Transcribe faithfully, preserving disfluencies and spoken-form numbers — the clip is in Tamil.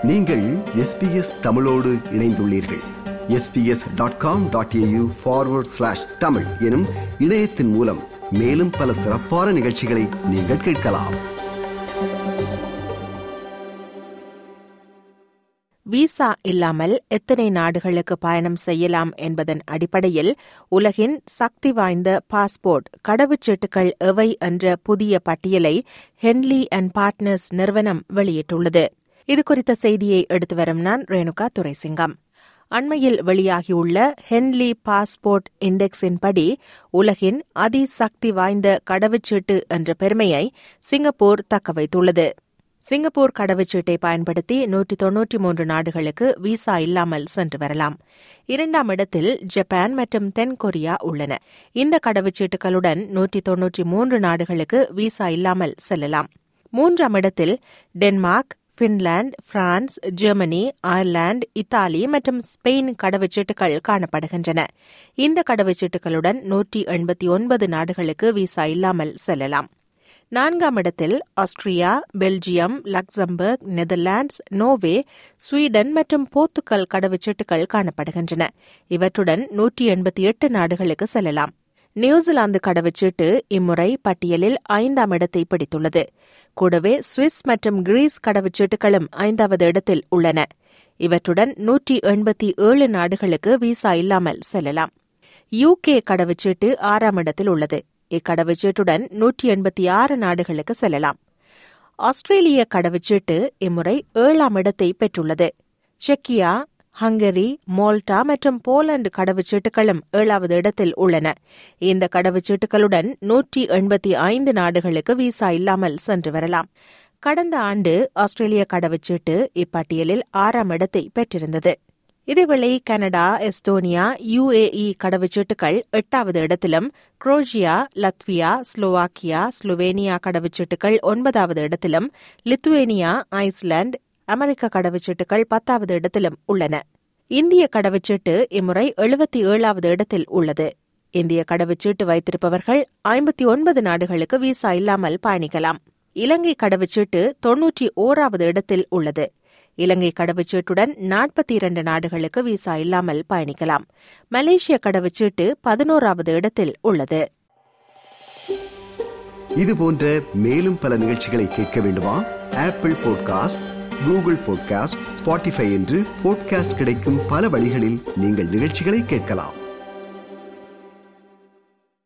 நீங்கள் எஸ் பி எஸ் தமிழோடு இணைந்துள்ளீர்கள். S B S dot com dot A U forward slash Tamil எனும் இணையத்தின் மூலம் மேலும் பல சிறப்பான நிகழ்ச்சிகளை நீங்கள் கேட்கலாம். விசா இல்லாமல் எத்தனை நாடுகளுக்கு பயணம் செய்யலாம் என்பதன் அடிப்படையில் உலகின் சக்தி வாய்ந்த பாஸ்போர்ட் கடவுச்சீட்டுகள் எவை என்ற புதிய பட்டியலை ஹென்லி அண்ட் பார்ட்னர்ஸ் நிறுவனம் வெளியிட்டுள்ளது. இதுகுறித்த செய்தியை எடுத்து வரும் நான் ரேணுகா துரைசிங்கம். அண்மையில் வெளியாகியுள்ள ஹென்லி பாஸ்போர்ட் இண்டெக்ஸின்படி உலகின் அதிசக்தி வாய்ந்த கடவுச்சீட்டு என்ற பெருமையை சிங்கப்பூர் தக்கவைத்துள்ளது. சிங்கப்பூர் கடவுச்சீட்டை பயன்படுத்தி நூற்றி தொன்னூற்றி மூன்று நாடுகளுக்கு விசா இல்லாமல் சென்று வரலாம். இரண்டாம் இடத்தில் ஜப்பான் மற்றும் தென்கொரியா உள்ளன. இந்த கடவுச்சீட்டுகளுடன் நூற்றி தொன்னூற்றி மூன்று நாடுகளுக்கு விசா இல்லாமல் செல்லலாம். மூன்றாம் இடத்தில் Denmark, Finland, France, Germany, Ireland, Italy மற்றும் ஸ்பெயின் கடவுச்சீட்டுகள் காணப்படுகின்றன. இந்த கடவுச்சீட்டுகளுடன் நூற்றி எண்பத்தி ஒன்பது நாடுகளுக்கு விசா இல்லாமல் செல்லலாம். நான்காம் இடத்தில் Austria, Belgium, Luxembourg, Netherlands, Norway, Sweden மற்றும் போர்த்துகல் கடவுச்சீட்டுகள் காணப்படுகின்றன. இவற்றுடன் நூற்றி எண்பத்தி எட்டு நாடுகளுக்கு செல்லலாம். நியூசிலாந்து கடவுச்சீட்டு இம்முறை பட்டியலில் ஐந்தாம் இடத்தை பிடித்துள்ளது. கூடவே சுவிஸ் மற்றும் கிரீஸ் கடவுச்சீட்டுகளும் ஐந்தாவது இடத்தில் உள்ளன. இவற்றுடன் நூற்றி எண்பத்தி ஏழு நாடுகளுக்கு விசா இல்லாமல் செல்லலாம். யூகே கடவுச்சீட்டு ஆறாம் இடத்தில் உள்ளது. இக்கடவுச்சீட்டுடன் நூற்றி எண்பத்தி ஆறு நாடுகளுக்கு செல்லலாம். ஆஸ்திரேலிய கடவுச்சீட்டு இம்முறை ஏழாம் இடத்தை பெற்றுள்ளது. செக்கியா, ஹங்கரி, மால்டா மற்றும் போலந்து கடவுச்சீட்டுகளும் ஏழாவது இடத்தில் உள்ளன. இந்த கடவுச்சீட்டுகளுடன் நூற்றி எண்பத்தி ஐந்து நாடுகளுக்கு விசா இல்லாமல் சென்று வரலாம். கடந்த ஆண்டு ஆஸ்திரேலிய கடவுச்சீட்டு இப்பட்டியலில் ஆறாம் இடத்தை பெற்றிருந்தது. இதேவேளை கனடா, எஸ்டோனியா, யுஏஇ கடவுச்சீட்டுகள் எட்டாவது இடத்திலும், குரோஷியா, லத்வியா, ஸ்லோவாக்கியா, ஸ்லோவேனியா கடவுச்சீட்டுகள் ஒன்பதாவது இடத்திலும், லித்துவேனியா, ஐஸ்லாந்து, அமெரிக்க கடவுச்சீட்டுகள் பத்தாவது இடத்திலும் உள்ளன. இந்திய கடவுச்சீட்டு இம்முறை எழுபத்தி ஏழாவது இடத்தில் உள்ளது. இந்திய கடவுச்சீட்டு வைத்திருப்பவர்கள் ஐம்பத்தி ஒன்பது நாடுகளுக்கு விசா இல்லாமல் பயணிக்கலாம். இலங்கை கடவுச்சீட்டு தொன்னூற்றி ஓராவது இடத்தில் உள்ளது. இலங்கை கடவுச்சீட்டுடன் நாற்பத்தி இரண்டு நாடுகளுக்கு விசா இல்லாமல் பயணிக்கலாம். மலேசிய கடவுச்சீட்டு பதினோராவது இடத்தில் உள்ளது. இதுபோன்ற மேலும் பல நிகழ்ச்சிகளை கேட்க வேண்டுமா? Apple podcast, Google podcast, Spotify என்று பாட்காஸ்ட் கிடைக்கும் பல வழிகளில் நீங்கள் நிகழ்ச்சிகளை கேட்கலாம்.